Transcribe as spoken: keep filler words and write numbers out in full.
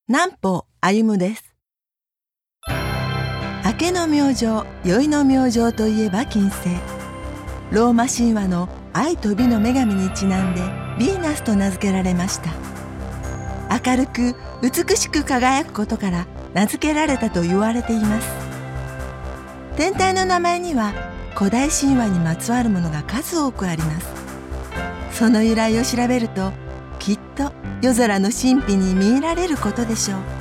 南畝歩です。明けの明星、宵の明星といえば金星。ローマ神話の愛と美の女神にちなんでヴィーナスと名付けられました。明るく美しく輝くことから名付けられたと言われています。天体の名前には古代神話にまつわるものが数多くあります。その由来を調べると、きっと夜空の神秘に見入られることでしょう。